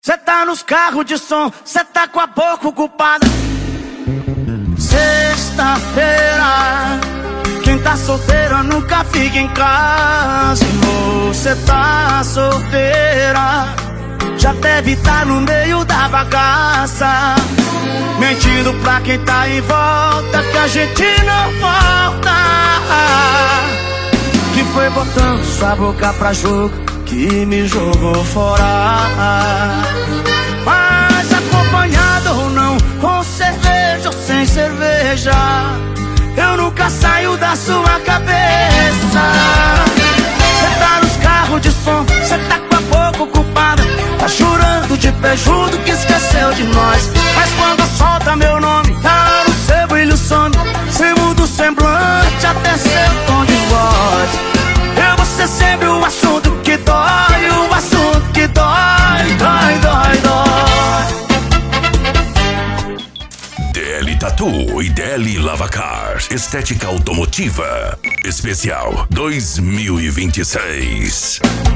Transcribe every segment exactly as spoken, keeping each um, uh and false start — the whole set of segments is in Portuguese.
Cê tá nos carros de som, cê tá com a boca ocupada. Sexta-feira, quem tá solteira nunca fica em casa. E você tá solteira, já deve tá no meio da bagaça, mentindo pra quem tá em volta que a gente não volta. Que foi botando sua boca pra jogo que me jogou fora. Mas acompanhado ou não, com cerveja ou sem cerveja, eu nunca saio da sua cabeça. Cê tá nos carros de som, cê tá com a boca ocupada, tá chorando de pejudo que esqueceu de nós. Mas quando solta meu nome, tá no seu brilho some, cê muda o semblante até seu tom de voz. Eu vou ser sempre o assunto que dói, o assunto que dói, dói, dói, dói. D L Tattoo e D L Lavacar, estética automotiva, especial dois mil e vinte e seis.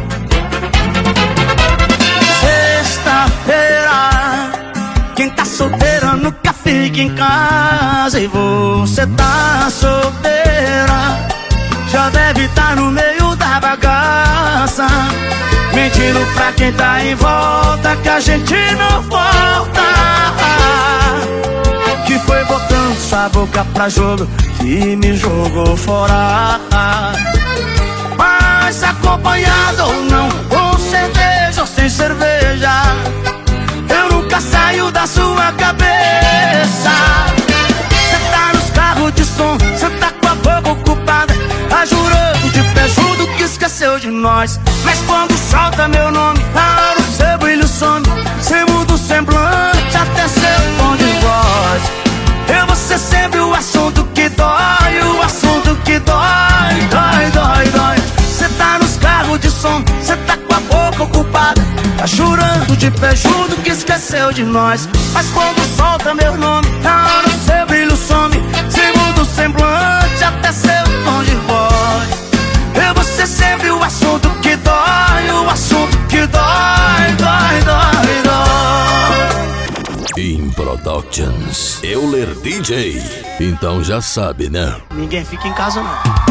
Sexta-feira, quem tá solteira nunca fica em casa. E você tá solteira, já deve tá no meio da bagaça, mentindo pra quem tá em volta que a gente não volta. Que foi botando sua boca pra jogo que me jogou fora. Mas acompanhado ou não, com cerveja ou sem cerveja, eu nunca saio da sua cabeça. Cê tá nos carros de som, cê tá com a boca ocupada, tá jurando de pejudo que esqueceu de nós. Mas quando solta meu nome, tá no seu brilho some, cê muda o semblante até seu tom de voz. Eu vou ser sempre o assunto que dói, o assunto que dói, dói, dói, dói. Cê tá nos carros de som, cê tá com a boca ocupada, tá chorando de pejudo que esqueceu de nós. Mas quando solta meu nome, tá no seu brilho some, cê muda o semblante até seu tom de voz. Eu vou ser sempre o assunto que dói, o assunto que dói, dói, dói, dói. In Productions, Euler D J. Então já sabe, né? Ninguém fica em casa não.